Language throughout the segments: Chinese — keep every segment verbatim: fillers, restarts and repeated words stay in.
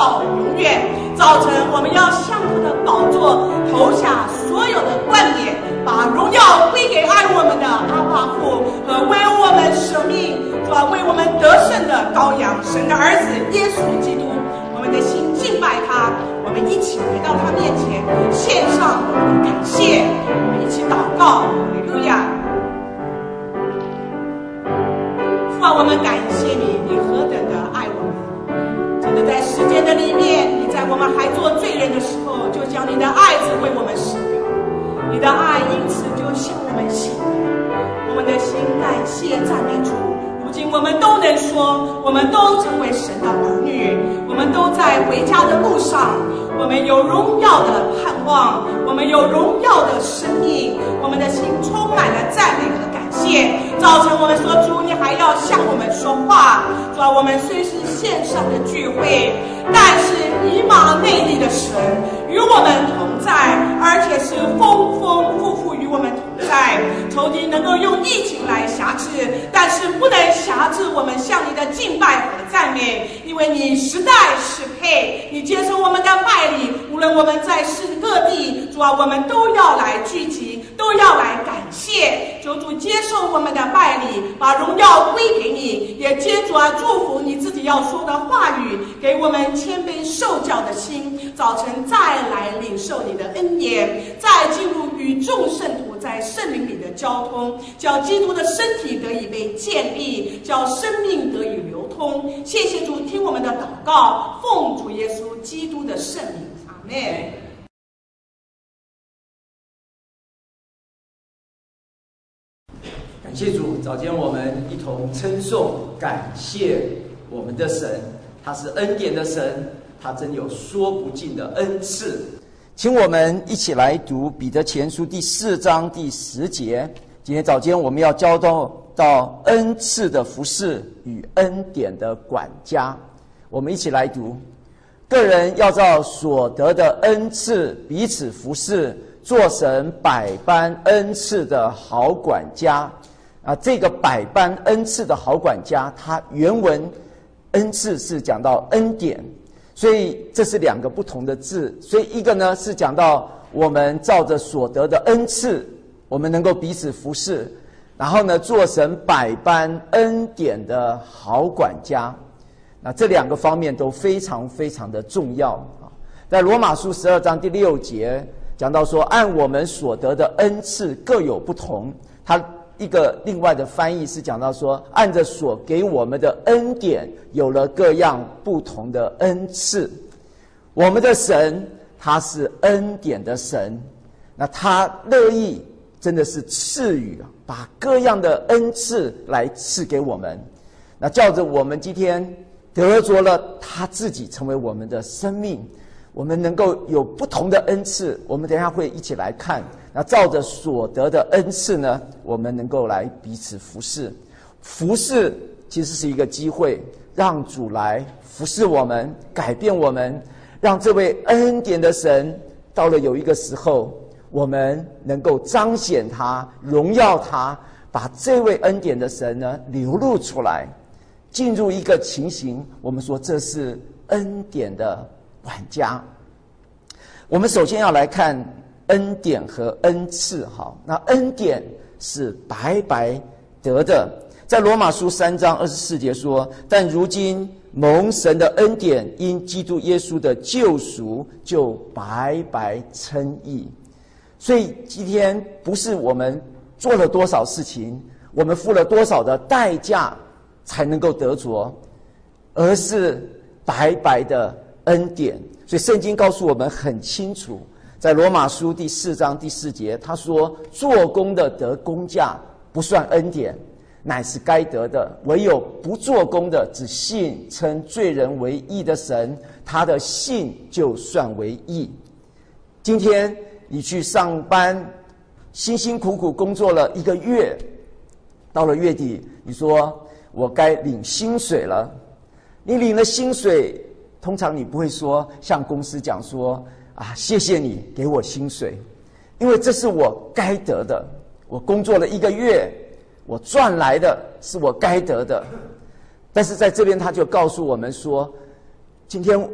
到永远。早晨我们要向他的宝座投下所有的冠冕，把荣耀归给爱我们的阿爸父和为我们生命主要为我们得胜的羔羊神的儿子耶稣基督。我们的心敬拜他，我们一起回到他面前，献上我们的感谢，我们一起祷告。哈利路亚！父啊，我们感谢你，你何等的爱我们！真的在时间的里面，你在我们还做罪人的时候，就将你的爱子为我们舍掉，你的爱因此就向我们显明。我们的心感谢赞美主。如今我们都能说，我们都成为神的儿女，我们都在回家的路上，我们有荣耀的盼望，我们有荣耀的生命，我们的心充满了赞美和感谢。早晨我们说，主，你还要向我们说话。主啊，我们虽是线上的聚会，但是以马内利的神与我们同在，而且是丰丰富富与我们同在。仇敌能够用疫情来辖制，但是不能辖制我们向你的敬拜和赞美，因为你实在是配，你接受我们的拜礼。无论我们在世各地，主啊，我们都要来聚集，都要来感谢。求主接受我们的拜礼，把荣耀归给你，也接主啊祝福你自己要说的话语，给我们谦卑受教的心，早晨再来领受你的恩言，再进入与众圣徒在圣灵里的交通，叫基督的身体得以被建立，叫生命得以流通。谢谢主，听我们的祷告，奉主耶稣基督的圣名，阿们。 感谢主，早间我们一同称颂感谢我们的神，他是恩典的神，他真有说不尽的恩赐。请我们一起来读彼得前书第四章第十节。今天早间我们要教导到恩赐的服事与恩典的管家，我们一起来读。个人要照所得的恩赐彼此服事，做神百般恩赐的好管家。啊，这个百般恩赐的好管家，它原文恩赐是讲到恩典，所以这是两个不同的字。所以一个呢是讲到我们照着所得的恩赐，我们能够彼此服事，然后呢做神百般恩典的好管家。那这两个方面都非常非常的重要啊。在罗马书十二章第六节讲到说，按我们所得的恩赐各有不同。他一个另外的翻译是讲到说，按着所给我们的恩典，有了各样不同的恩赐。我们的神他是恩典的神，那他乐意真的是赐予，把各样的恩赐来赐给我们，那叫着我们今天得着了他自己成为我们的生命，我们能够有不同的恩赐。我们等一下会一起来看，那照着所得的恩赐呢，我们能够来彼此服侍。服侍其实是一个机会，让主来服侍我们，改变我们，让这位恩典的神到了有一个时候，我们能够彰显他，荣耀他，把这位恩典的神呢流露出来，进入一个情形，我们说这是恩典的管家。我们首先要来看恩典和恩赐。好，那恩典是白白得的，在罗马书三章二十四节说，但如今蒙神的恩典，因基督耶稣的救赎，就白白称义。所以今天不是我们做了多少事情，我们付了多少的代价才能够得着，而是白白的恩典。所以圣经告诉我们很清楚，在罗马书第四章第四节，他说，做工的得工价，不算恩典，乃是该得的；唯有不做工的，只信称罪人为义的神，他的信就算为义。今天你去上班，辛辛苦苦工作了一个月，到了月底，你说我该领薪水了。你领了薪水，通常你不会说向公司讲说啊，谢谢你给我薪水，因为这是我该得的。我工作了一个月，我赚来的是我该得的。但是在这边他就告诉我们说，今天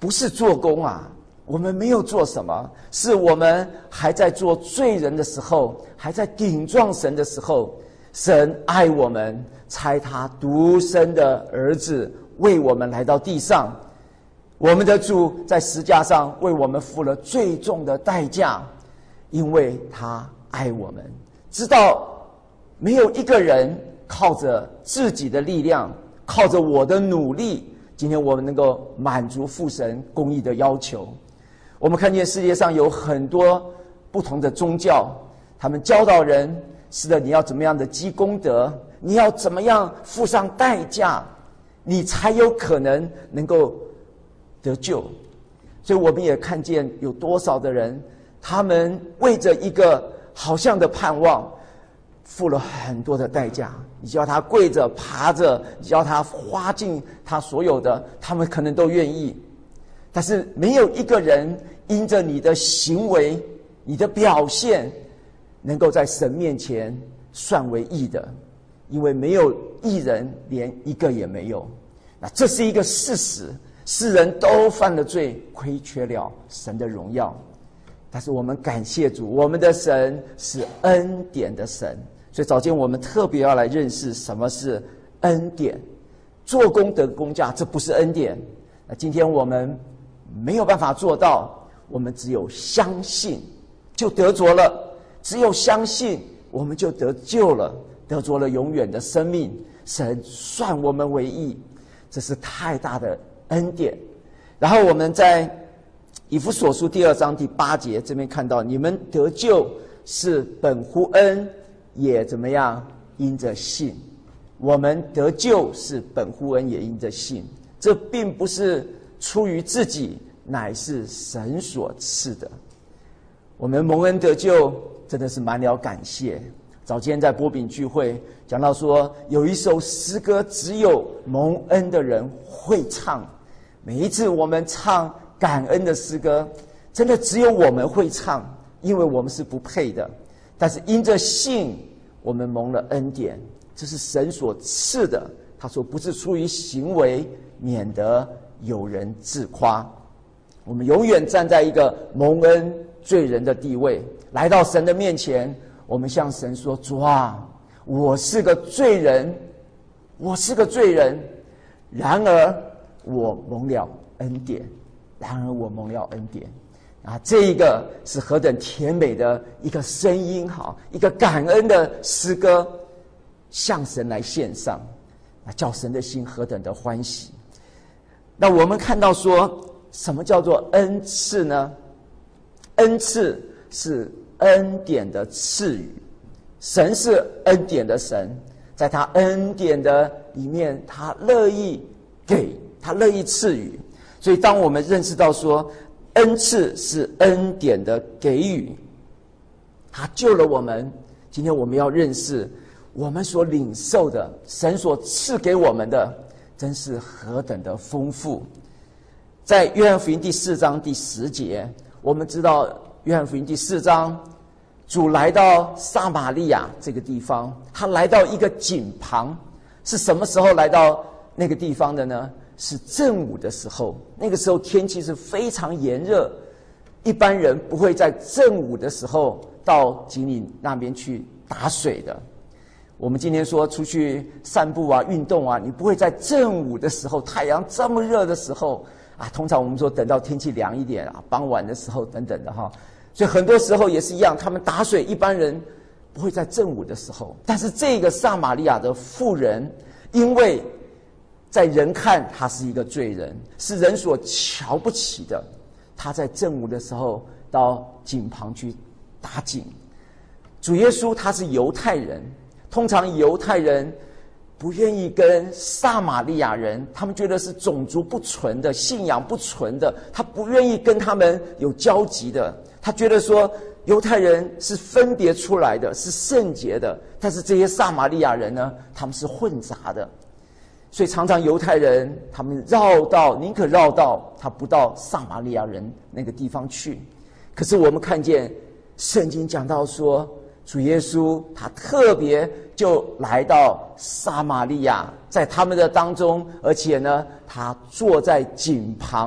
不是做工啊，我们没有做什么，是我们还在做罪人的时候，还在顶撞神的时候，神爱我们，差他独生的儿子为我们来到地上。我们的主在十架上为我们付了最重的代价，因为他爱我们，知道没有一个人靠着自己的力量，靠着我的努力，今天我们能够满足父神公义的要求。我们看见世界上有很多不同的宗教，他们教导人，是的，你要怎么样的积功德，你要怎么样付上代价，你才有可能能够得救。所以我们也看见有多少的人，他们为着一个好像的盼望，付了很多的代价。你叫他跪着爬着，你叫他花尽他所有的，他们可能都愿意。但是没有一个人因着你的行为，你的表现，能够在神面前算为义的，因为没有义人，连一个也没有。那这是一个事实，世人都犯了罪，亏缺了神的荣耀。但是我们感谢主，我们的神是恩典的神。所以早间我们特别要来认识什么是恩典。做工得工价，这不是恩典。那今天我们没有办法做到，我们只有相信就得着了，只有相信我们就得救了，得着了永远的生命。神算我们为义，这是太大的恩典。然后我们在以弗所书第二章第八节这边看到，你们得救是本乎恩，也怎么样？因着信。我们得救是本乎恩，也因着信。这并不是出于自己，乃是神所赐的。我们蒙恩得救，真的是满了感谢。早间在波饼聚会讲到说，有一首诗歌只有蒙恩的人会唱。每一次我们唱感恩的诗歌，真的只有我们会唱，因为我们是不配的。但是因着信，我们蒙了恩典，这是神所赐的。他说不是出于行为，免得有人自夸。我们永远站在一个蒙恩罪人的地位，来到神的面前，我们向神说，主啊，我是个罪人，我是个罪人，然而我蒙了恩典，然而我蒙了恩典啊！这一个是何等甜美的一个声音，好，一个感恩的诗歌，向神来献上，那叫神的心何等的欢喜。那我们看到说，什么叫做恩赐呢？恩赐是恩典的赐予，神是恩典的神，在他恩典的里面，他乐意给，他乐意赐予。所以当我们认识到说恩赐是恩典的给予，他救了我们，今天我们要认识我们所领受的，神所赐给我们的，真是何等的丰富。在约翰福音第四章第十节，我们知道约翰福音第四章，主来到撒玛利亚这个地方，他来到一个井旁。是什么时候来到那个地方的呢？是正午的时候。那个时候天气是非常炎热，一般人不会在正午的时候到井里那边去打水的。我们今天说出去散步啊、运动啊，你不会在正午的时候，太阳这么热的时候啊，通常我们说等到天气凉一点啊，傍晚的时候等等的哈。所以很多时候也是一样，他们打水一般人不会在正午的时候。但是这个撒玛利亚的妇人，因为在人看他是一个罪人，是人所瞧不起的，他在正午的时候到井旁去打井。主耶稣他是犹太人，通常犹太人不愿意跟撒玛利亚人，他们觉得是种族不纯的，信仰不纯的，他不愿意跟他们有交集的。他觉得说犹太人是分别出来的，是圣洁的，但是这些撒玛利亚人呢，他们是混杂的。所以常常犹太人他们绕道，宁可绕道，他不到撒玛利亚人那个地方去。可是我们看见圣经讲到说，主耶稣他特别就来到撒玛利亚，在他们的当中，而且呢他坐在井旁，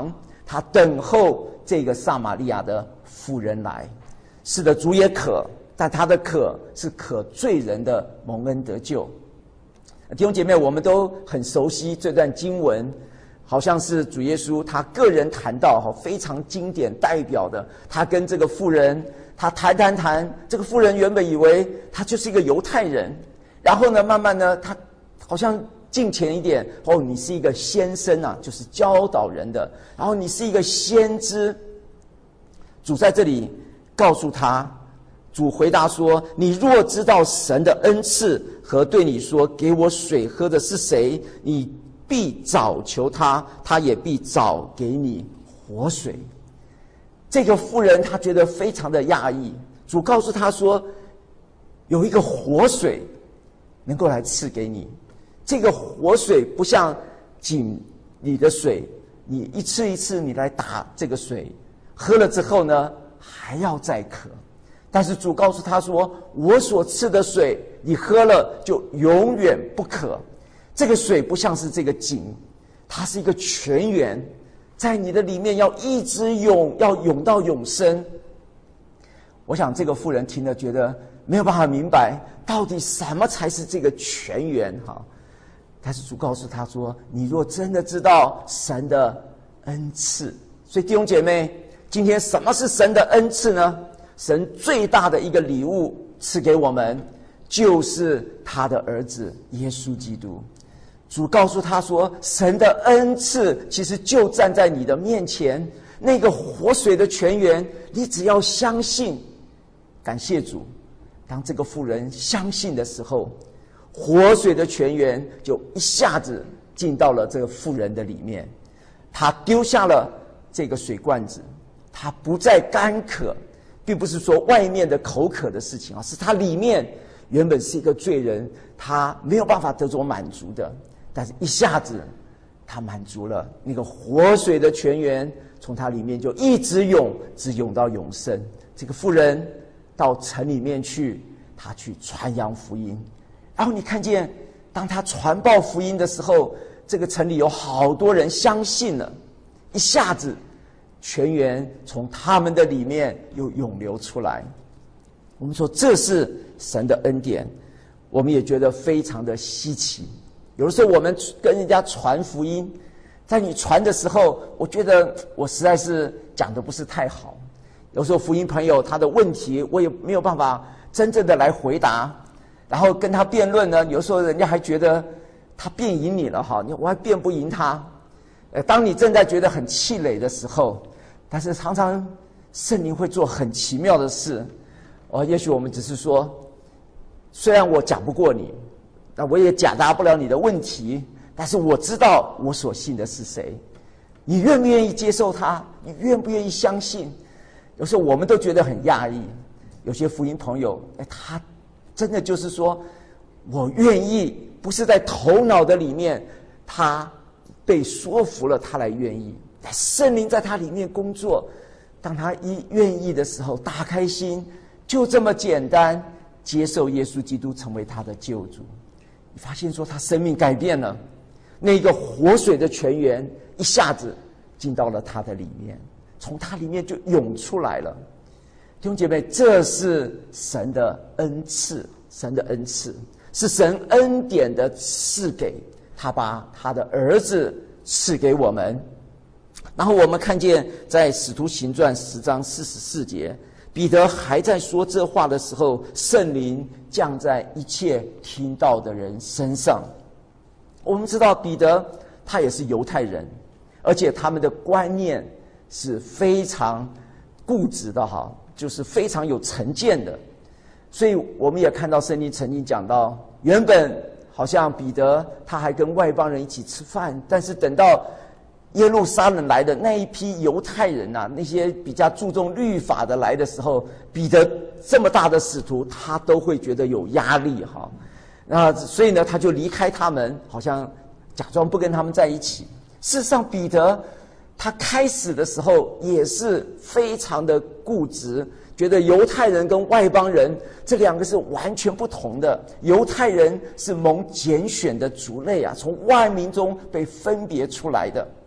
他等候这个撒玛利亚的妇人来。是的，主也渴，但他的渴是渴罪人的蒙恩得救。弟兄姐妹，我们都很熟悉这段经文，好像是主耶稣他个人谈到非常经典代表的，他跟这个妇人他谈谈谈，这个妇人原本以为他就是一个犹太人，然后呢慢慢呢他好像近前一点，哦，你是一个先生啊，就是教导人的，然后你是一个先知。主在这里告诉他，主回答说，你若知道神的恩赐和对你说给我水喝的是谁，你必早求他，他也必早给你活水。这个妇人她觉得非常的讶异，主告诉她说，有一个活水能够来赐给你。这个活水不像井里的水，你一次一次你来打这个水，喝了之后呢还要再渴。但是主告诉他说，我所赐的水你喝了就永远不渴。这个水不像是这个井，它是一个泉源，在你的里面要一直涌，要涌到永生。我想这个妇人听了觉得没有办法明白到底什么才是这个泉源哈。但是主告诉他说，你若真的知道神的恩赐。所以弟兄姐妹，今天什么是神的恩赐呢？神最大的一个礼物赐给我们，就是他的儿子耶稣基督。主告诉他说，神的恩赐其实就站在你的面前，那个活水的泉源，你只要相信。感谢主，当这个妇人相信的时候，活水的泉源就一下子进到了这个妇人的里面。他丢下了这个水罐子，他不再干渴，并不是说外面的口渴的事情啊，是他里面原本是一个罪人，他没有办法得着满足的，但是一下子他满足了，那个活水的泉源从他里面就一直涌，直涌到永生。这个妇人到城里面去，他去传扬福音，然后你看见当他传报福音的时候，这个城里有好多人相信了，一下子泉源从他们的里面又涌流出来。我们说这是神的恩典，我们也觉得非常的稀奇。有的时候我们跟人家传福音，在你传的时候，我觉得我实在是讲的不是太好。有时候福音朋友他的问题，我也没有办法真正的来回答，然后跟他辩论呢，有时候人家还觉得他辩赢你了哈，我还辩不赢他。呃，当你正在觉得很气馁的时候，但是常常圣灵会做很奇妙的事。哦，也许我们只是说，虽然我讲不过你，那我也解答不了你的问题，但是我知道我所信的是谁。你愿不愿意接受他？你愿不愿意相信？有时候我们都觉得很讶异，有些福音朋友，哎，他真的就是说，我愿意，不是在头脑的里面，他被说服了，他来愿意。圣灵在他里面工作，当他一愿意的时候，打开心，就这么简单，接受耶稣基督成为他的救主。你发现说他生命改变了，那个活水的泉源一下子进到了他的里面，从他里面就涌出来了。弟兄姐妹，这是神的恩赐，神的恩赐是神恩典的赐给，他把他的儿子赐给我们。然后我们看见在使徒行传十章四十四节，彼得还在说这话的时候，圣灵降在一切听到的人身上。我们知道彼得他也是犹太人，而且他们的观念是非常固执的哈，就是非常有成见的。所以我们也看到圣经曾经讲到，原本好像彼得他还跟外邦人一起吃饭，但是等到耶路撒冷来的那一批犹太人啊，那些比较注重律法的来的时候，彼得这么大的使徒，他都会觉得有压力哈。那所以呢，他就离开他们，好像假装不跟他们在一起。事实上，彼得他开始的时候也是非常的固执，觉得犹太人跟外邦人这两个是完全不同的。犹太人是蒙拣选的族类啊，从万民中被分别出来的。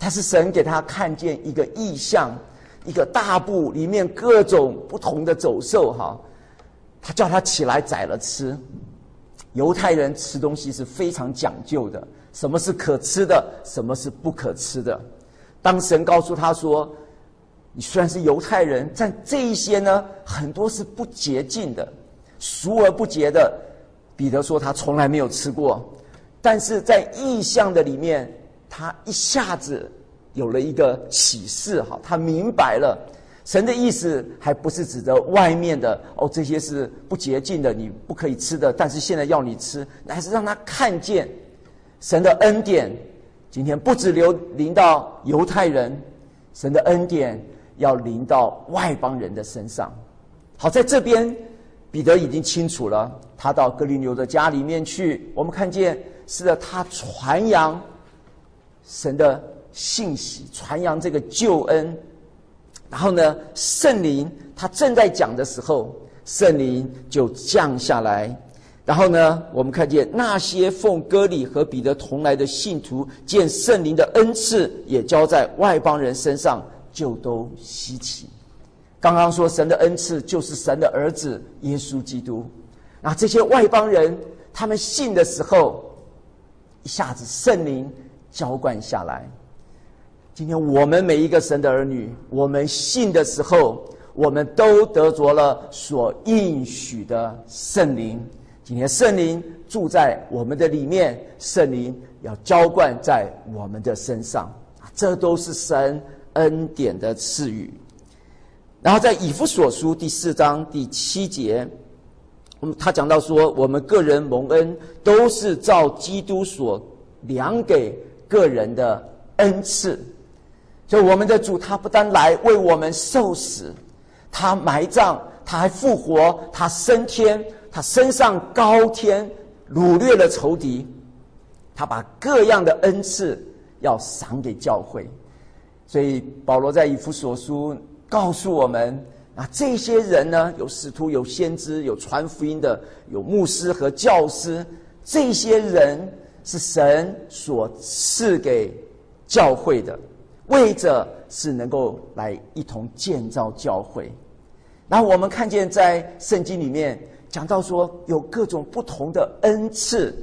但是神给他看见一个异象，一个大布里面各种不同的走兽哈，他叫他起来宰了吃。犹太人吃东西是非常讲究的，什么是可吃的，什么是不可吃的。当神告诉他说，你虽然是犹太人，但这一些呢，很多是不洁净的，俗而不洁的。彼得说他从来没有吃过，但是在异象的里面，他一下子有了一个启示哈，他明白了神的意思，还不是指着外面的哦，这些是不洁净的，你不可以吃的，但是现在要你吃，乃是让他看见神的恩典。今天不只流临到犹太人，神的恩典要临到外邦人的身上。好，在这边彼得已经清楚了，他到哥尼流的家里面去，我们看见是的，他传扬神的信息，传扬这个救恩。然后呢，圣灵他正在讲的时候，圣灵就降下来。然后呢，我们看见那些奉割礼和彼得同来的信徒，见圣灵的恩赐也交在外邦人身上，就都稀奇。刚刚说神的恩赐就是神的儿子耶稣基督，那这些外邦人他们信的时候，一下子圣灵浇灌下来。今天我们每一个神的儿女，我们信的时候，我们都得着了所应许的圣灵。今天圣灵住在我们的里面，圣灵要浇灌在我们的身上，这都是神恩典的赐予。然后在以弗所书第四章第七节，他讲到说，我们个人蒙恩都是照基督所量给个人的恩赐。所以我们的主他不单来为我们受死，他埋葬，他还复活，他升天，他升上高天，掳掠了仇敌，他把各样的恩赐要赏给教会。所以保罗在以弗所书告诉我们，啊，这些人呢，有使徒，有先知，有传福音的，有牧师和教师，这些人是神所赐给教会的，为着是能够来一同建造教会。然后我们看见在圣经里面讲到说，有各种不同的恩赐。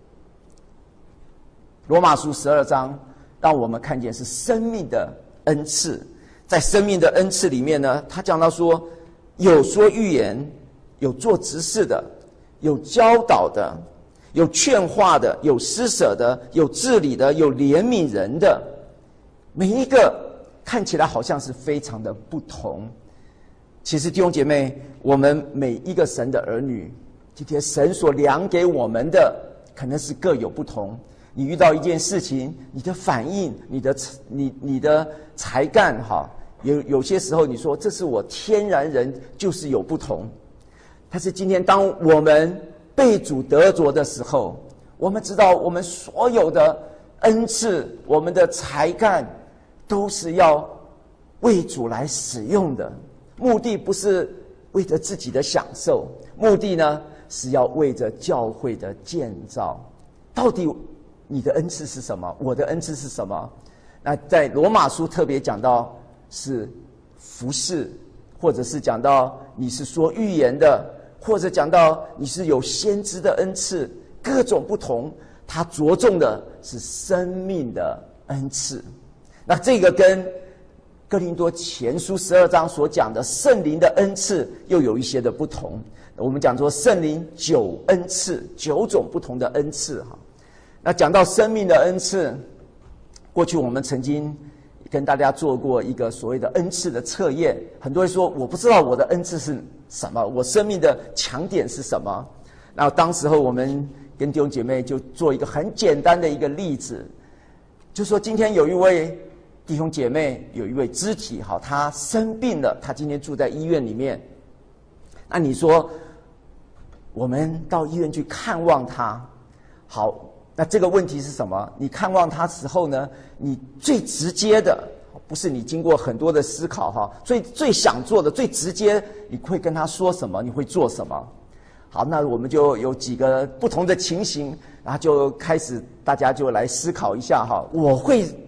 罗马书十二章让我们看见是生命的恩赐。在生命的恩赐里面呢，他讲到说，有说预言，有做执事的，有教导的，有劝化的，有施舍的，有治理的，有怜悯人的。每一个看起来好像是非常的不同，其实弟兄姐妹，我们每一个神的儿女，今天神所量给我们的可能是各有不同。你遇到一件事情，你的反应，你的你你的才干哈，有有些时候你说这是我天然人，就是有不同。但是今天当我们被主得着的时候，我们知道我们所有的恩赐，我们的才干都是要为主来使用的，目的不是为着自己的享受，目的呢是要为着教会的建造。到底你的恩赐是什么？我的恩赐是什么？那在罗马书特别讲到是服事，或者是讲到你是说预言的，或者讲到你是有先知的恩赐，各种不同，它着重的是生命的恩赐。那这个跟哥林多前书十二章所讲的圣灵的恩赐又有一些的不同。我们讲说圣灵九恩赐，九种不同的恩赐哈。那讲到生命的恩赐，过去我们曾经跟大家做过一个所谓的恩赐的测验。很多人说我不知道我的恩赐是什么，我生命的强点是什么。然后当时候我们跟弟兄姐妹就做一个很简单的一个例子，就说今天有一位弟兄姐妹，有一位肢体好，他生病了，他今天住在医院里面。那你说我们到医院去看望他，好，那这个问题是什么？你看望他时候呢，你最直接的，不是你经过很多的思考哈，最最想做的，最直接，你会跟他说什么？你会做什么？好，那我们就有几个不同的情形，然后就开始大家就来思考一下哈。我会第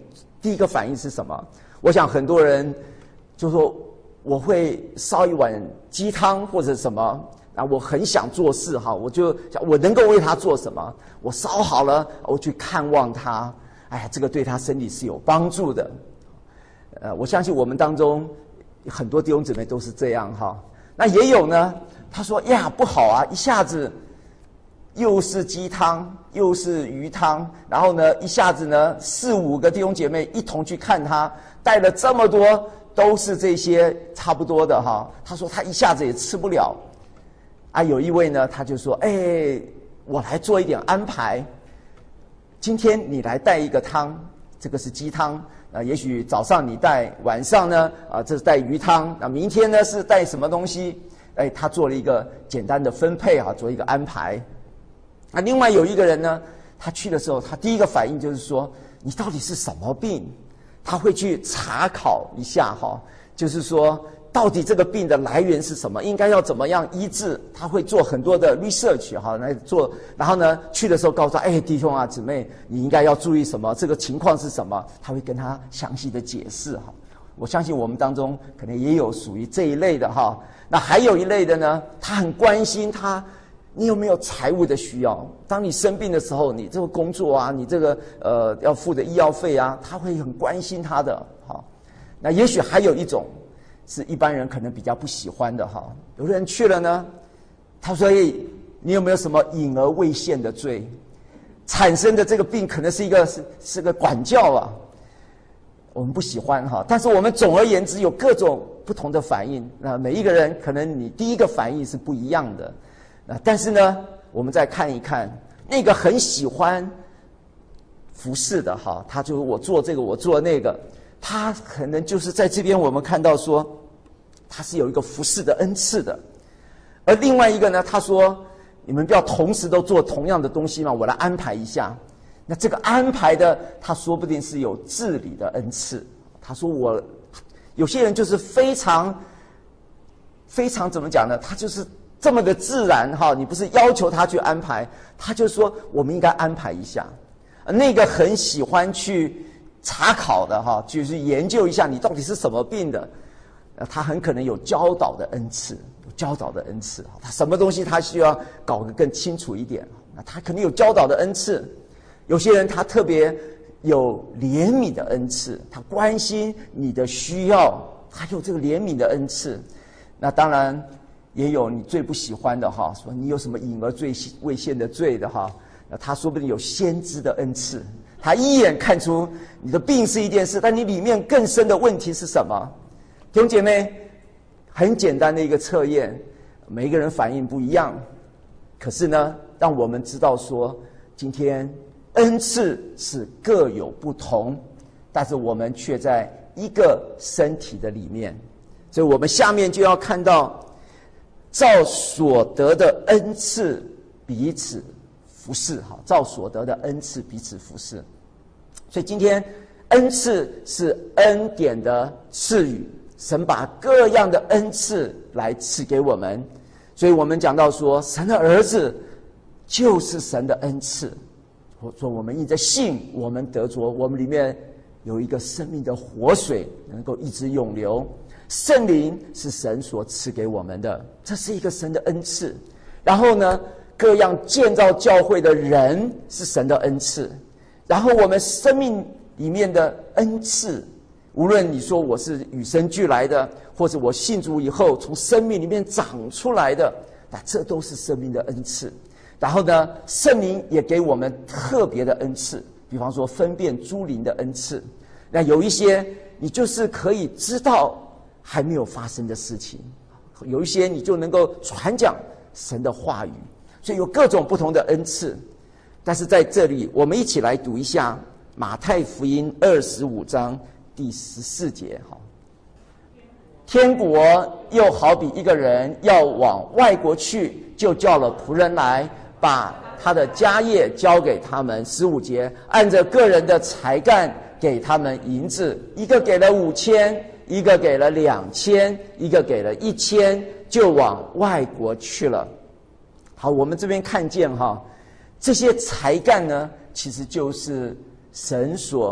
第一个反应是什么？我想很多人就说我会烧一碗鸡汤或者什么，啊，我很想做事哈，我就想我能够为他做什么，我烧好了，我去看望他，哎呀，这个对他身体是有帮助的。呃，我相信我们当中很多弟兄姊妹都是这样哈。那也有呢，他说呀不好啊，一下子又是鸡汤又是鱼汤，然后呢一下子呢四五个弟兄姐妹一同去看他，带了这么多都是这些差不多的哈。他说他一下子也吃不了啊。有一位呢他就说，哎，我来做一点安排，今天你来带一个汤，这个是鸡汤啊，也许早上你带，晚上呢啊这是带鱼汤，那明天呢是带什么东西？哎，他做了一个简单的分配啊，做一个安排。那另外有一个人呢，他去的时候，他第一个反应就是说，你到底是什么病？他会去查考一下哈，就是说到底这个病的来源是什么，应该要怎么样医治？他会做很多的 research 哈，来做，然后呢去的时候告诉他，哎，弟兄啊姊妹，你应该要注意什么？这个情况是什么？他会跟他详细的解释哈。我相信我们当中可能也有属于这一类的哈。那还有一类的呢，他很关心他。你有没有财务的需要？当你生病的时候，你这个工作啊，你这个呃要付的医药费啊，他会很关心他的。好，那也许还有一种是一般人可能比较不喜欢的哈。有的人去了呢，他说：“哎，你有没有什么隐而未现的罪？产生的这个病可能是一个是是个管教啊。”我们不喜欢哈，但是我们总而言之有各种不同的反应。那每一个人可能你第一个反应是不一样的。啊，但是呢，我们再看一看那个很喜欢服侍的哈，他就是我做这个，我做那个，他可能就是在这边我们看到说，他是有一个服侍的恩赐的。而另外一个呢，他说你们不要同时都做同样的东西嘛，我来安排一下。那这个安排的，他说不定是有治理的恩赐。他说我有些人就是非常非常怎么讲呢？他就是这么的自然哈，你不是要求他去安排，他就说我们应该安排一下。那个很喜欢去查考的哈，就是研究一下你到底是什么病的，他很可能有教导的恩赐，有教导的恩赐，他什么东西他需要搞得更清楚一点，那他肯定有教导的恩赐。有些人他特别有怜悯的恩赐，他关心你的需要，他有这个怜悯的恩赐。那当然也有你最不喜欢的哈，说你有什么隐而最未现的罪的哈，那他说不定有先知的恩赐，他一眼看出你的病是一件事，但你里面更深的问题是什么？弟兄姐妹，很简单的一个测验，每一个人反应不一样，可是呢，让我们知道说，今天恩赐是各有不同，但是我们却在一个身体的里面，所以我们下面就要看到。照所得的恩赐彼此服侍，哈，照所得的恩赐彼此服侍。所以今天恩赐是恩典的赐予，神把各样的恩赐来赐给我们。所以我们讲到说，神的儿子就是神的恩赐。说我们因着信，我们得着，我们里面有一个生命的活水，能够一直永流。圣灵是神所赐给我们的，这是一个神的恩赐。然后呢，各样建造教会的人是神的恩赐。然后我们生命里面的恩赐，无论你说我是与生俱来的，或者我信主以后从生命里面长出来的，那这都是生命的恩赐。然后呢，圣灵也给我们特别的恩赐，比方说分辨诸灵的恩赐。那有一些你就是可以知道还没有发生的事情，有一些你就能够传讲神的话语，所以有各种不同的恩赐。但是在这里，我们一起来读一下马太福音二十五章第十四节。好，天国又好比一个人要往外国去，就叫了仆人来，把他的家业交给他们。十五节，按着个人的才干给他们银子，一个给了五千。一个给了两千，一个给了一千，就往外国去了。好，我们这边看见哈，这些才干呢，其实就是神所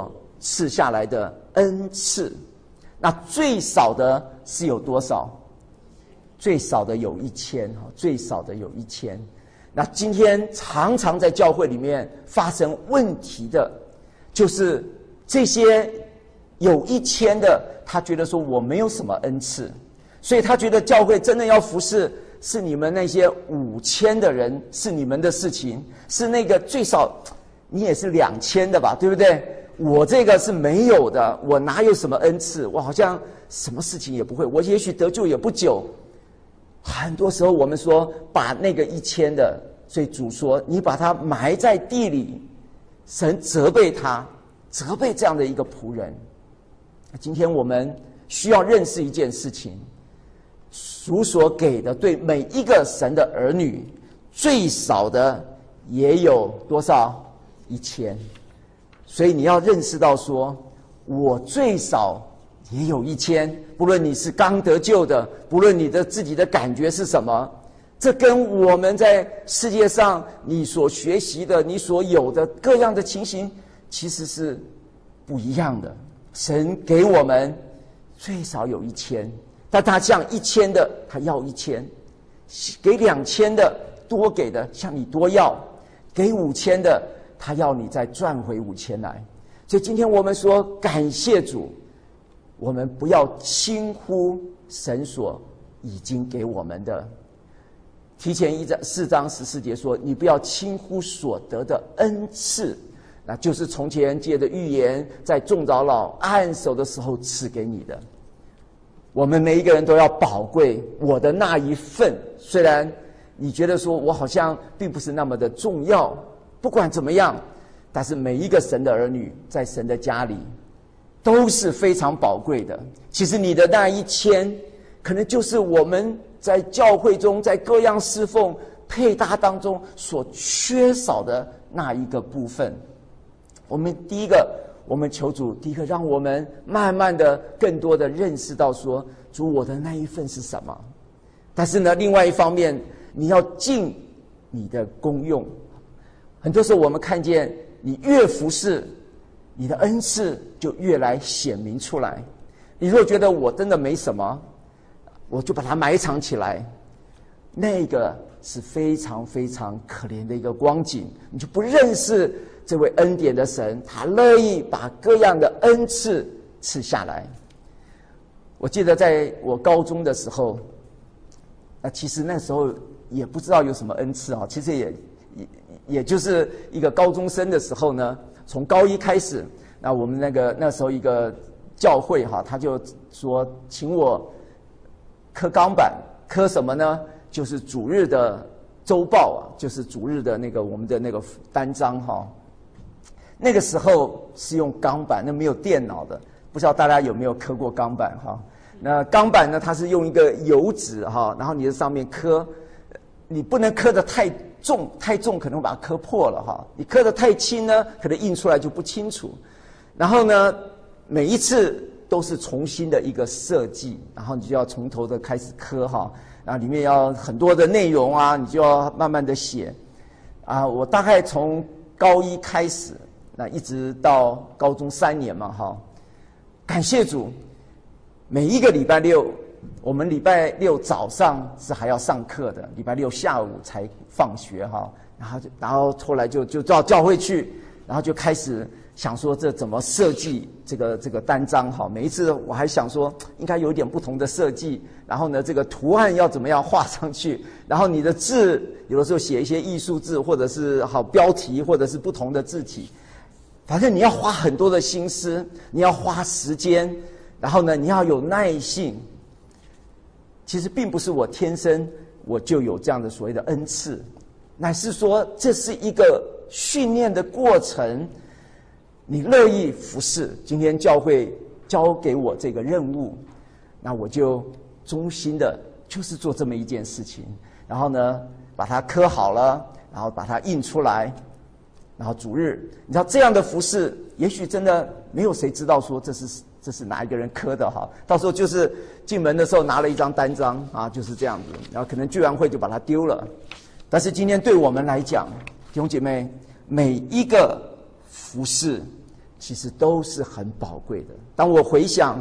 赐下来的恩赐。那最少的是有多少？最少的有一千，最少的有一千。那今天常常在教会里面发生问题的，就是这些有一千的，他觉得说我没有什么恩赐，所以他觉得教会真的要服侍，是你们那些五千的人，是你们的事情，是那个最少你也是两千的吧，对不对？我这个是没有的，我哪有什么恩赐？我好像什么事情也不会，我也许得救也不久。很多时候我们说把那个一千的，所以主说你把它埋在地里，神责备他，责备这样的一个仆人。今天我们需要认识一件事情，主所给的对每一个神的儿女，最少的也有多少？一千。所以你要认识到说，我最少也有一千，不论你是刚得救的，不论你的自己的感觉是什么，这跟我们在世界上你所学习的，你所有的各样的情形其实是不一样的。神给我们最少有一千，但他像一千的他要一千，给两千的多给的向你多要，给五千的他要你再赚回五千来。所以今天我们说感谢主，我们不要轻忽神所已经给我们的。提前一章四章十四节说，你不要轻忽所得的恩赐，那就是从前借的预言，在众长老按手的时候赐给你的。我们每一个人都要宝贵我的那一份，虽然你觉得说我好像并不是那么的重要，不管怎么样，但是每一个神的儿女在神的家里都是非常宝贵的。其实你的那一千，可能就是我们在教会中，在各样侍奉配搭当中所缺少的那一个部分。我们第一个，我们求主，第一个让我们慢慢的更多的认识到说，主我的那一份是什么。但是呢，另外一方面，你要尽你的功用。很多时候我们看见你越服侍，你的恩赐就越来显明出来。你如果觉得我真的没什么，我就把它埋藏起来，那个是非常非常可怜的一个光景。你就不认识这位恩典的神，他乐意把各样的恩赐赐下来。我记得在我高中的时候，那其实那时候也不知道有什么恩赐啊，其实也也也就是一个高中生的时候呢，从高一开始，那我们那个那时候一个教会哈，他就说请我刻钢板，刻什么呢？就是主日的周报啊，就是主日的那个我们的那个单张哈。那个时候是用钢板，那没有电脑的，不知道大家有没有刻过钢板哈？那钢板呢，它是用一个油纸哈，然后你在上面刻，你不能刻得太重，太重可能把它刻破了哈。你刻得太轻呢，可能印出来就不清楚。然后呢，每一次都是重新的一个设计，然后你就要从头的开始刻哈，然后里面要很多的内容啊，你就要慢慢的写啊。我大概从高一开始，那一直到高中三年嘛哈，感谢主，每一个礼拜六，我们礼拜六早上是还要上课的，礼拜六下午才放学哈，然后就然后后来就就到教会去，然后就开始想说这怎么设计这个这个单张哈，每一次我还想说应该有一点不同的设计，然后呢这个图案要怎么样画上去，然后你的字有的时候写一些艺术字，或者是好标题，或者是不同的字体，反正你要花很多的心思，你要花时间，然后呢你要有耐性。其实并不是我天生我就有这样的所谓的恩赐，乃是说这是一个训练的过程。你乐意服侍，今天教会交给我这个任务，那我就忠心的就是做这么一件事情，然后呢把它刻好了，然后把它印出来，然后主日，你知道这样的服侍，也许真的没有谁知道说这是这是哪一个人刻的哈，到时候就是进门的时候拿了一张单张啊，就是这样子，然后可能聚完会就把它丢了。但是今天对我们来讲，弟兄姐妹，每一个服侍其实都是很宝贵的。当我回想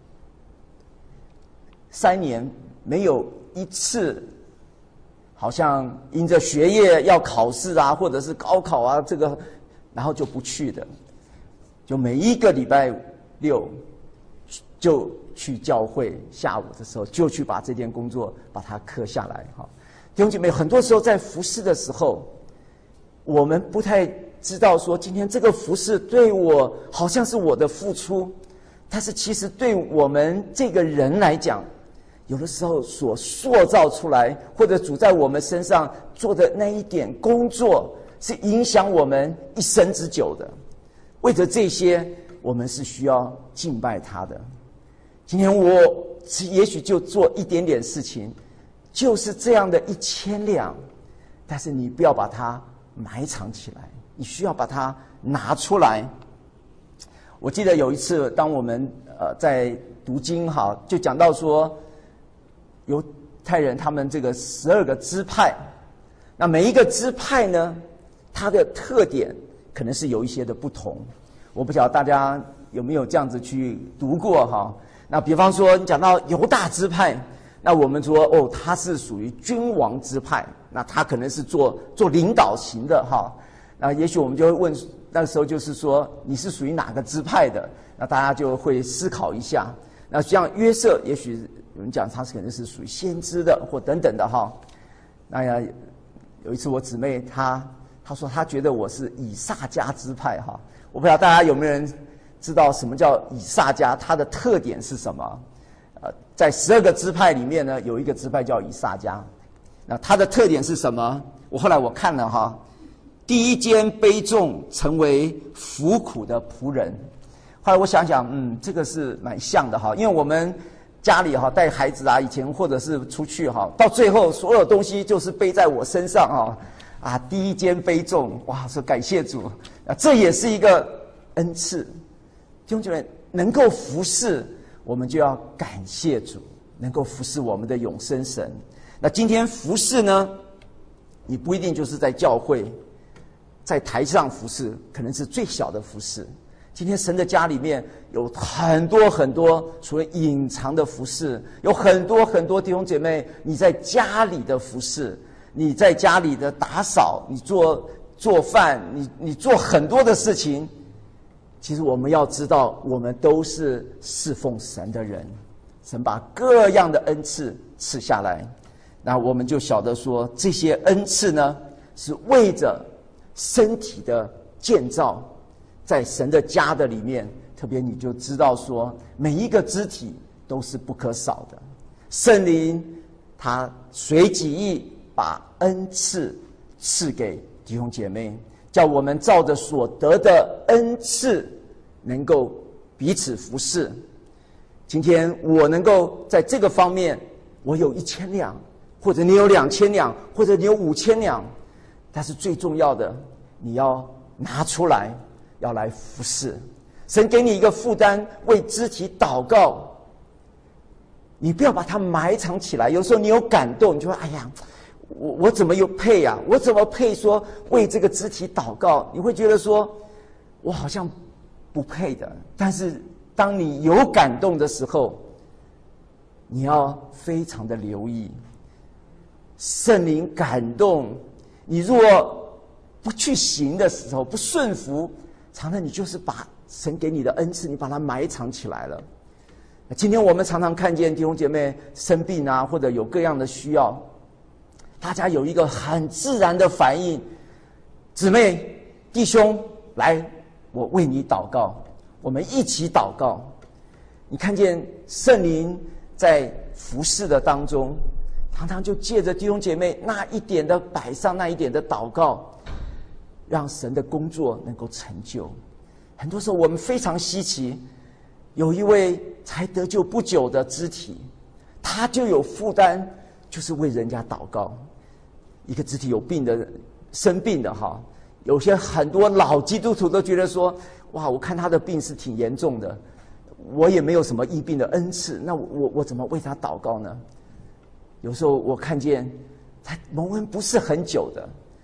三年没有一次好像因着学业要考试啊，或者是高考啊，这个然后就不去的，就每一个礼拜六就去教会，下午的时候就去把这件工作把它刻下来。哈，弟兄姐妹，很多时候在服事的时候，我们不太知道说今天这个服事对我好像是我的付出，但是其实对我们这个人来讲，有的时候所塑造出来，或者主在我们身上做的那一点工作，是影响我们一生之久的。为着这些，我们是需要敬拜他的。今天我也许就做一点点事情，就是这样的一千两，但是你不要把它埋藏起来，你需要把它拿出来。我记得有一次，当我们呃在读经哈，就讲到说，犹太人他们这个十二个支派，那每一个支派呢，它的特点可能是有一些的不同。我不晓得大家有没有这样子去读过哈？那比方说，你讲到犹大支派，那我们说哦，他是属于君王支派，那他可能是做做领导型的哈。那也许我们就会问，那时候就是说你是属于哪个支派的？那大家就会思考一下。那像约瑟，也许有人讲他是可能是属于先知的，或等等的哈。那呀，有一次我姊妹她她说她觉得我是以萨迦支派哈。我不知道大家有没有人知道什么叫以萨迦，它的特点是什么？呃，在十二个支派里面呢，有一个支派叫以萨迦。那它的特点是什么？我后来我看了哈，第一间卑重，成为服苦的仆人。后来我想想，嗯，这个是蛮像的哈，因为我们家里哈带孩子啊，以前或者是出去哈，到最后所有东西就是背在我身上哈。啊，第一间卑重，哇，说感谢主啊，这也是一个恩赐。弟兄姐妹，能够服侍，我们就要感谢主，能够服侍我们的永生神。那今天服侍呢，你不一定就是在教会，在台上服侍，可能是最小的服侍。今天神的家里面有很多很多所谓隐藏的服侍，有很多很多弟兄姐妹，你在家里的服侍。你在家里的打扫，你做做饭，你你做很多的事情。其实我们要知道，我们都是侍奉神的人，神把各样的恩赐赐下来，那我们就晓得说，这些恩赐呢，是为着身体的建造，在神的家的里面，特别你就知道说，每一个肢体都是不可少的。圣灵他随己意把恩赐赐给弟兄姐妹，叫我们照着所得的恩赐能够彼此服侍。今天我能够在这个方面，我有一千两，或者你有两千两，或者你有五千两，但是最重要的，你要拿出来，要来服侍。神给你一个负担，为肢体祷告，你不要把它埋藏起来。有时候你有感动，你就说：“哎呀。”我我怎么有配啊？我怎么配说为这个肢体祷告？你会觉得说，我好像不配的。但是当你有感动的时候，你要非常的留意，圣灵感动你，若不去行的时候，不顺服，常常你就是把神给你的恩赐，你把它埋藏起来了。今天我们常常看见弟兄姐妹生病啊，或者有各样的需要。大家有一个很自然的反应，姊妹弟兄来，我为你祷告，我们一起祷告。你看见圣灵在服侍的当中，常常就借着弟兄姐妹那一点的摆上，那一点的祷告，让神的工作能够成就。很多时候我们非常稀奇，有一位才得救不久的肢体，他就有负担，就是为人家祷告。一个肢体有病的、生病的哈，有些很多老基督徒都觉得说：哇，我看他的病是挺严重的，我也没有什么医病的恩赐，那我我怎么为他祷告呢？有时候我看见他蒙恩不是很久的，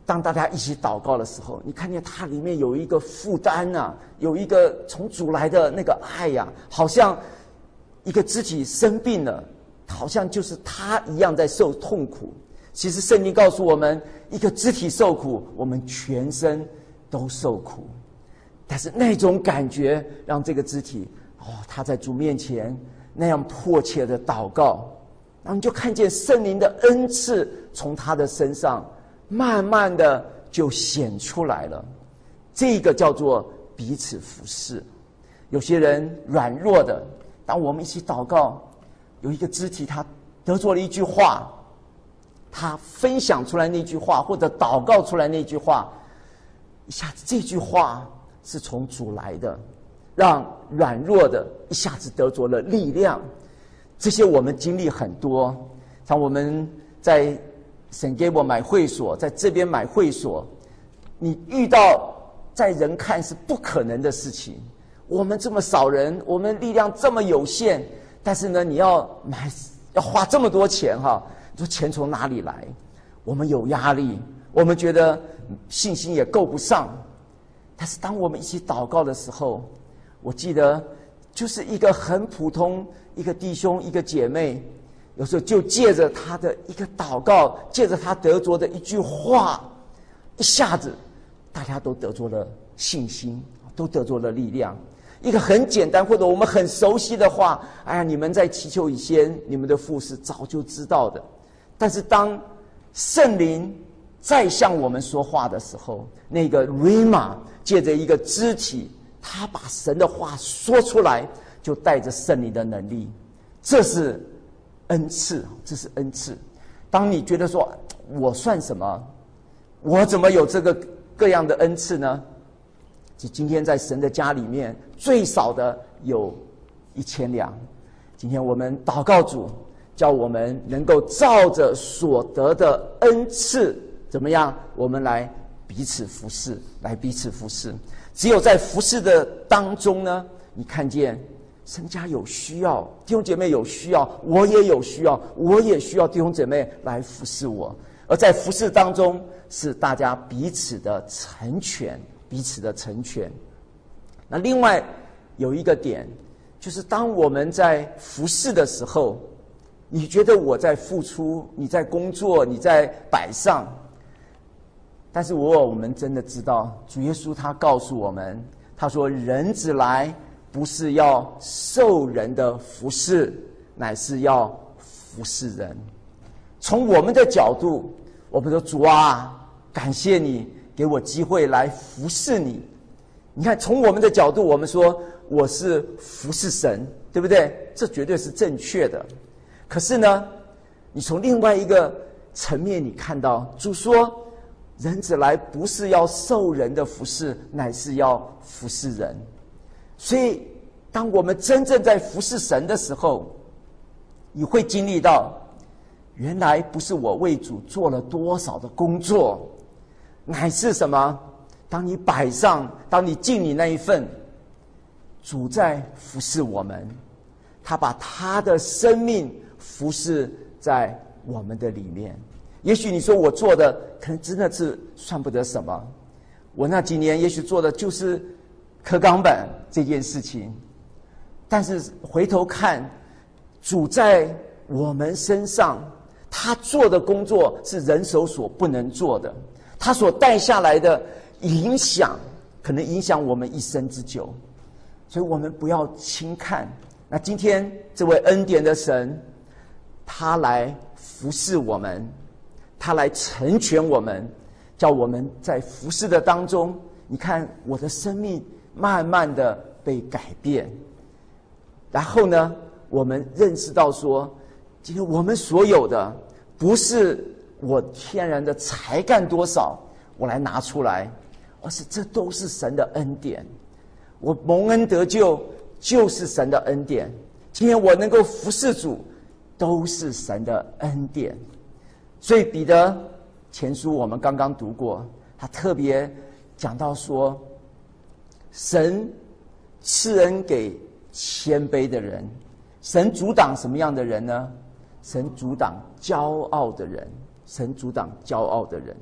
当大家一起祷告的时候，你看见它里面有一个负担啊，有一个从主来的那个爱呀、啊，好像一个肢体生病了，好像就是他一样在受痛苦。其实圣经告诉我们，一个肢体受苦，我们全身都受苦。但是那种感觉让这个肢体哦，他在主面前那样迫切的祷告，然后你就看见圣灵的恩赐从他的身上慢慢的就显出来了。这个叫做彼此服侍。有些人软弱的，当我们一起祷告，有一个肢体他得着了一句话，他分享出来那句话，或者祷告出来那句话，一下子这句话是从主来的，让软弱的一下子得着了力量。这些我们经历很多，像我们在圣给我买会所，在这边买会所，你遇到在人看是不可能的事情。我们这么少人，我们力量这么有限，但是呢，你要买要花这么多钱哈，你说钱从哪里来？我们有压力，我们觉得信心也够不上。但是当我们一起祷告的时候，我记得就是一个很普通一个弟兄一个姐妹，有时候就借着他的一个祷告，借着他得着的一句话，一下子大家都得着了信心，都得着了力量。一个很简单或者我们很熟悉的话，哎呀，你们在祈求以前，你们的父是早就知道的。但是当圣灵再向我们说话的时候，那个 Rhema 借着一个肢体，他把神的话说出来，就带着圣灵的能力。这是恩赐，这是恩赐。当你觉得说我算什么，我怎么有这个各样的恩赐呢？今天在神的家里面，最少的有一千两。今天我们祷告主，叫我们能够照着所得的恩赐，怎么样？我们来彼此服侍，来彼此服侍。只有在服侍的当中呢，你看见神家有需要，弟兄姐妹有需要，我也有需要，我也需要弟兄姐妹来服侍我。而在服侍当中，是大家彼此的成全。彼此的成全。那另外有一个点，就是当我们在服侍的时候，你觉得我在付出，你在工作，你在摆上，但是我我们真的知道，主耶稣他告诉我们，他说人子来不是要受人的服侍，乃是要服侍人。从我们的角度，我们说主啊，感谢你给我机会来服侍你。你看，从我们的角度，我们说我是服侍神，对不对？这绝对是正确的。可是呢，你从另外一个层面，你看到主说，人子来不是要受人的服侍，乃是要服侍人。所以，当我们真正在服侍神的时候，你会经历到，原来不是我为主做了多少的工作，乃是什么？当你摆上，当你尽你那一份，主在服侍我们，他把他的生命服侍在我们的里面。也许你说我做的可能真的是算不得什么，我那几年也许做的就是刻钢板这件事情，但是回头看，主在我们身上，他做的工作是人手所不能做的，他所带下来的影响可能影响我们一生之久，所以我们不要轻看。那今天这位恩典的神，他来服侍我们，他来成全我们，叫我们在服侍的当中，你看我的生命慢慢的被改变。然后呢，我们认识到说，今天我们所有的不是我天然的才干多少我来拿出来，而是这都是神的恩典。我蒙恩得救就是神的恩典，今天我能够服侍主都是神的恩典。所以彼得前书我们刚刚读过，他特别讲到说，神赐恩给谦卑的人，神阻挡什么样的人呢？神阻挡骄傲的人，神阻挡骄傲的人。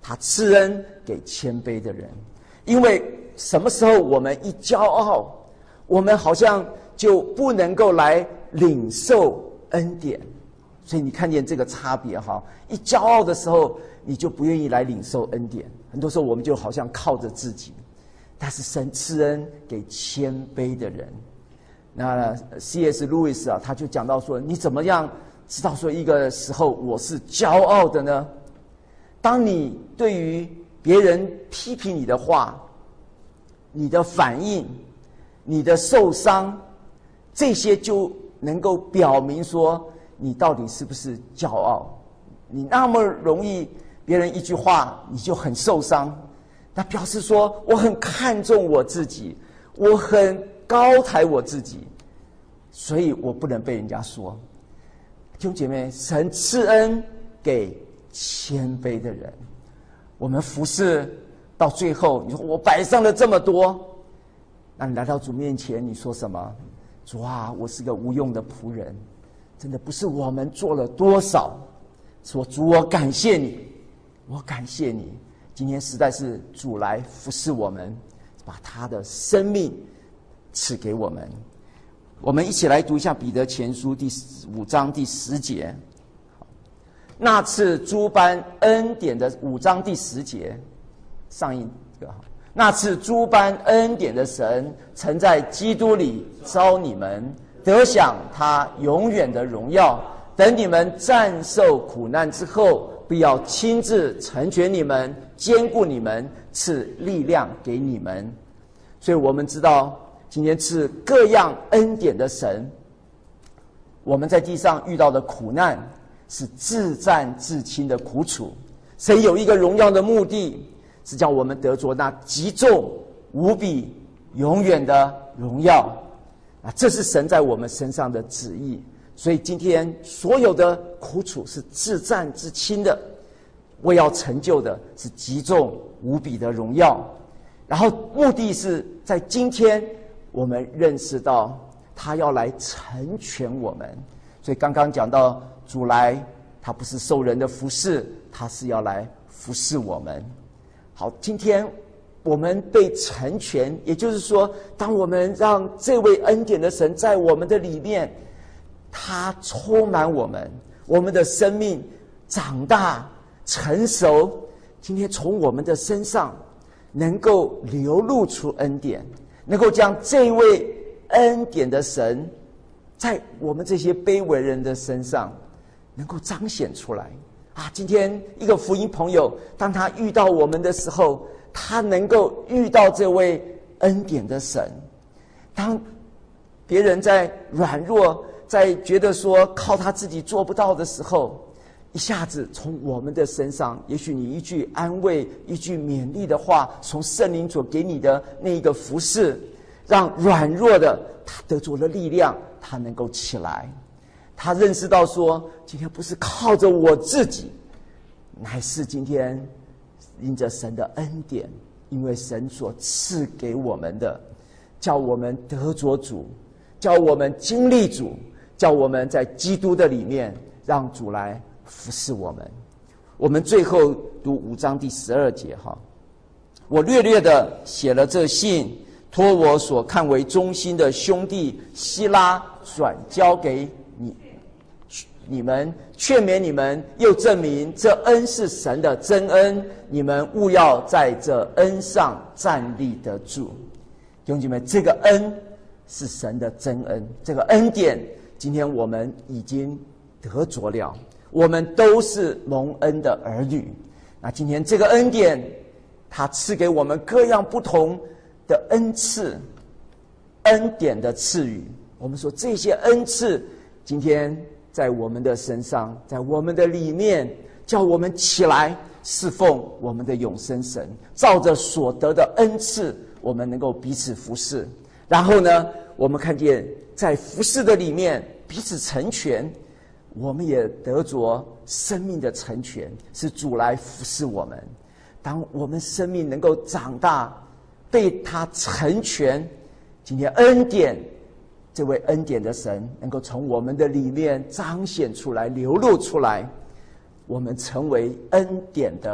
他赐恩给谦卑的人。因为什么时候我们一骄傲，我们好像就不能够来领受恩典。所以你看见这个差别哈，一骄傲的时候，你就不愿意来领受恩典。很多时候我们就好像靠着自己，但是神赐恩给谦卑的人。那 C S Lewis 啊，他就讲到说，你怎么样知道说一个时候我是骄傲的呢？当你对于别人批评你的话，你的反应，你的受伤，这些就能够表明说你到底是不是骄傲。你那么容易别人一句话你就很受伤，那表示说我很看重我自己，我很高抬我自己，所以我不能被人家说。弟兄姐妹，神赐恩给谦卑的人。我们服侍到最后，你说我摆上了这么多，那你来到主面前，你说什么？主啊，我是个无用的仆人。真的不是我们做了多少，说主，我感谢你，我感谢你。今天实在是主来服侍我们，把他的生命赐给我们。我们一起来读一下彼得前书第五章第十节。那赐诸般恩典的五章第十节，上一个那赐诸般恩典的神，曾在基督里召你们，得享他永远的荣耀。等你们战胜苦难之后，必要亲自成全你们，坚固你们，赐力量给你们。所以我们知道，今天赐各样恩典的神，我们在地上遇到的苦难是自战自亲的苦楚。神有一个荣耀的目的，是叫我们得着那极重无比永远的荣耀啊！这是神在我们身上的旨意。所以今天所有的苦楚是自战自亲的，为要成就的是极重无比的荣耀。然后目的是在今天我们认识到他要来成全我们。所以刚刚讲到主来，他不是受人的服侍，他是要来服侍我们。好，今天我们被成全，也就是说，当我们让这位恩典的神在我们的里面，他充满我们，我们的生命长大成熟，今天从我们的身上能够流露出恩典，能够将这位恩典的神在我们这些卑微人的身上能够彰显出来啊！今天一个福音朋友，当他遇到我们的时候，他能够遇到这位恩典的神。当别人在软弱，在觉得说靠他自己做不到的时候，一下子从我们的身上，也许你一句安慰，一句勉励的话，从圣灵所给你的那一个服事，让软弱的他得着了力量，他能够起来。他认识到说，今天不是靠着我自己，乃是今天因着神的恩典，因为神所赐给我们的，叫我们得着主，叫我们经历主，叫我们在基督的里面让主来服侍我们。我们最后读五章第十二节哈，我略略的写了这信，托我所看为忠心的兄弟希拉转交给你你们，劝勉你们，又证明这恩是神的真恩，你们务要在这恩上站立得住。弟兄姐妹，这个恩是神的真恩，这个恩典今天我们已经得着了，我们都是蒙恩的儿女。那今天这个恩典，他赐给我们各样不同的恩赐，恩典的赐予。我们说这些恩赐今天在我们的身上，在我们的里面，叫我们起来侍奉我们的永生神，照着所得的恩赐，我们能够彼此服侍。然后呢，我们看见在服侍的里面彼此成全，我们也得着生命的成全，是主来服侍我们。当我们生命能够长大，被他成全，今天恩典，这位恩典的神能够从我们的里面彰显出来，流露出来，我们成为恩典的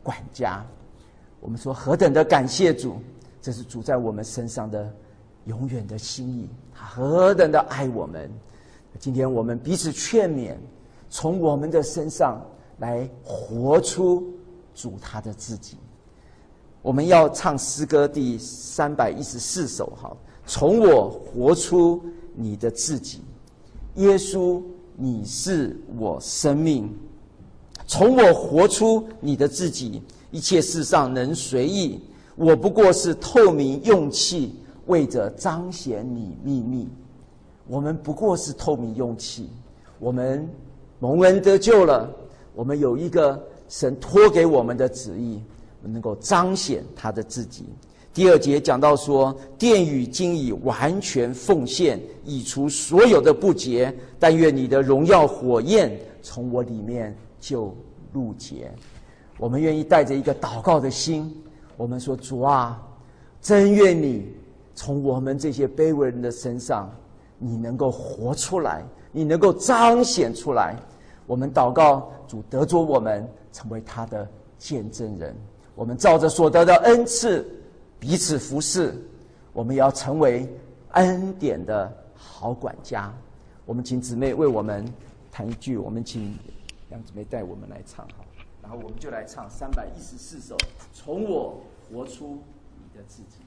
管家。我们说何等的感谢主，这是主在我们身上的永远的心意，他何等的爱我们。今天我们彼此劝勉，从我们的身上来活出主他的自己。我们要唱诗歌第三百一十四首，好，从我活出你的自己。耶稣，你是我生命，从我活出你的自己，一切事上能随意，我不过是透明用器，为着彰显你秘密。我们不过是透明用器，我们蒙恩得救了，我们有一个神托给我们的旨意，我们能够彰显他的自己。第二节讲到说，殿宇今已完全奉献，以除所有的不洁，但愿你的荣耀火焰从我里面就入节。我们愿意带着一个祷告的心，我们说，主啊，真愿你从我们这些卑微人的身上，你能够活出来，你能够彰显出来。我们祷告主得着我们成为他的见证人，我们照着所得的恩赐彼此服侍，我们也要成为恩典的好管家。我们请姊妹为我们弹一句，我们请杨姊妹带我们来唱好，然后我们就来唱三百一十四首，从我活出你的自己。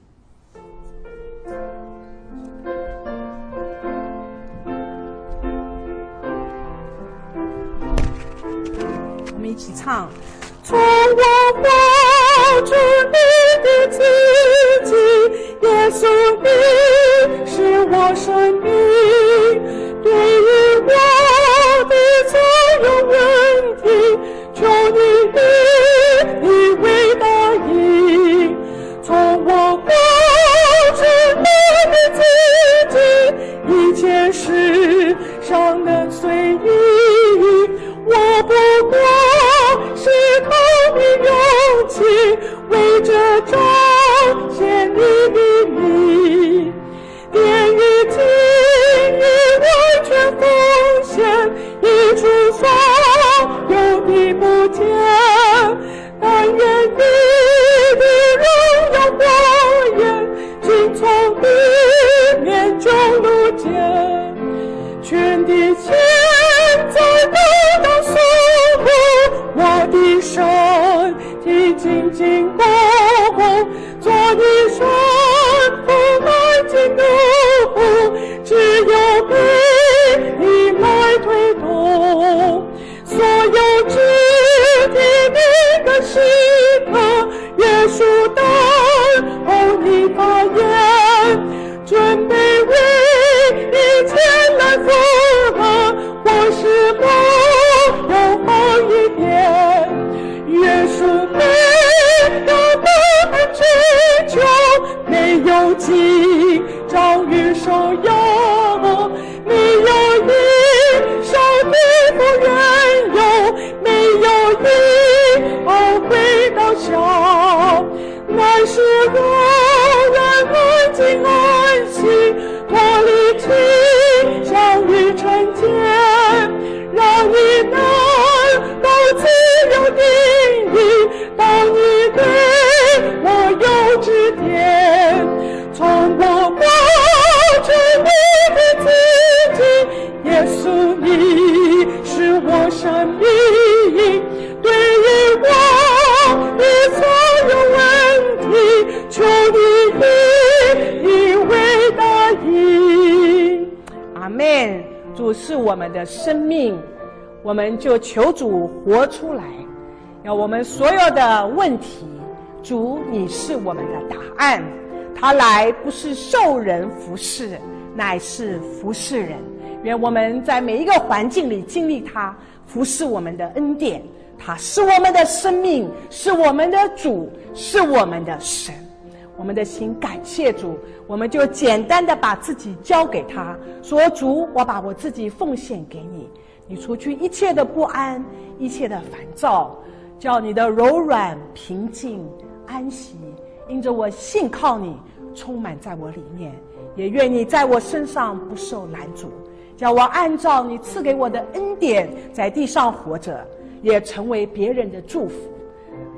我们一起唱，从我活出你的自己，耶稣你是我生命，对于我的所有问题，求你以你为答应。从我活出你的自己，一切事上能随意，我不过是透明勇气，为着彰显你的名。殿宇今已完全奉献，以除所有的不洁，但愿你的荣耀火焰尽从里面就入节。全地现在都当属乎我的身体，紧紧保护，做你顺服安静怒，只有给你来推动。所有肢体每个时刻，约束等候你发言，准备为你前来附和，或是不有好一点，约束没有不能追求，没有紧张与受忧，没有一手的不缘由，没有一后悔到笑，乃是让人安静安息，脱离情想与成见，让你能够自由定义，当你对我有指点。从我活出你的自己，耶稣你是我生命，对于我的所有问题，求你以你为答应。阿们。主是我们的生命，我们就求主活出来，要我们所有的问题，主你是我们的答案。他来不是受人服侍，乃是服侍人。愿我们在每一个环境里经历他服侍我们的恩典，他是我们的生命，是我们的主，是我们的神。我们的心感谢主，我们就简单的把自己交给他，说主，我把我自己奉献给你，你除去一切的不安，一切的烦躁，叫你的柔软平静安息，因着我信靠你充满在我里面，也愿你在我身上不受拦阻，叫我按照你赐给我的恩典在地上活着，也成为别人的祝福。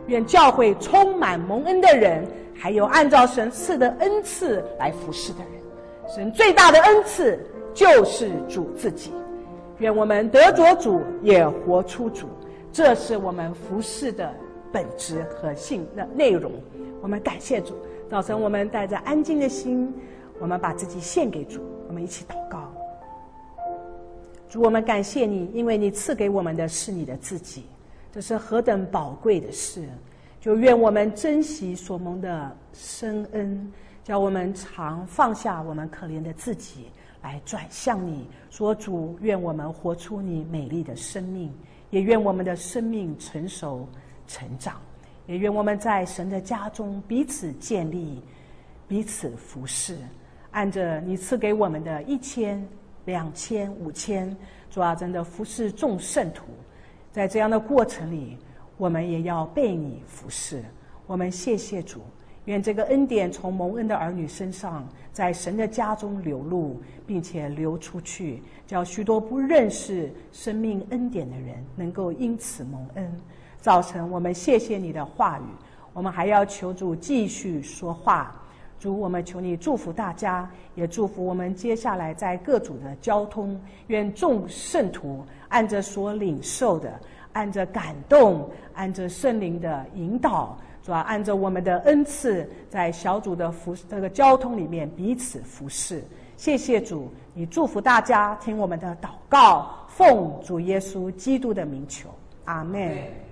愿教会充满蒙恩的人，还有按照神赐的恩赐来服侍的人。神最大的恩赐就是主自己。愿我们得着主，也活出主，这是我们服侍的本质和性的内容。我们感谢主，早晨我们带着安静的心，我们把自己献给主，我们一起祷告。主，我们感谢你，因为你赐给我们的是你的自己，这是何等宝贵的事。就愿我们珍惜所蒙的深恩，叫我们常放下我们可怜的自己，来转向你。说主，愿我们活出你美丽的生命，也愿我们的生命成熟成长，也愿我们在神的家中彼此建立，彼此服侍，按着你赐给我们的一千两千五千，主啊，真的服侍众圣徒。在这样的过程里，我们也要被你服侍。我们谢谢主，愿这个恩典从蒙恩的儿女身上，在神的家中流露，并且流出去，叫许多不认识生命恩典的人能够因此蒙恩。早晨我们谢谢你的话语，我们还要求主继续说话。主，我们求你祝福大家，也祝福我们接下来在各组的交通。愿众圣徒按着所领受的，按着感动，按着圣灵的引导，主要按着我们的恩赐，在小组的服这个交通里面彼此服侍。谢谢主，你祝福大家，听我们的祷告，奉主耶稣基督的名求，阿们。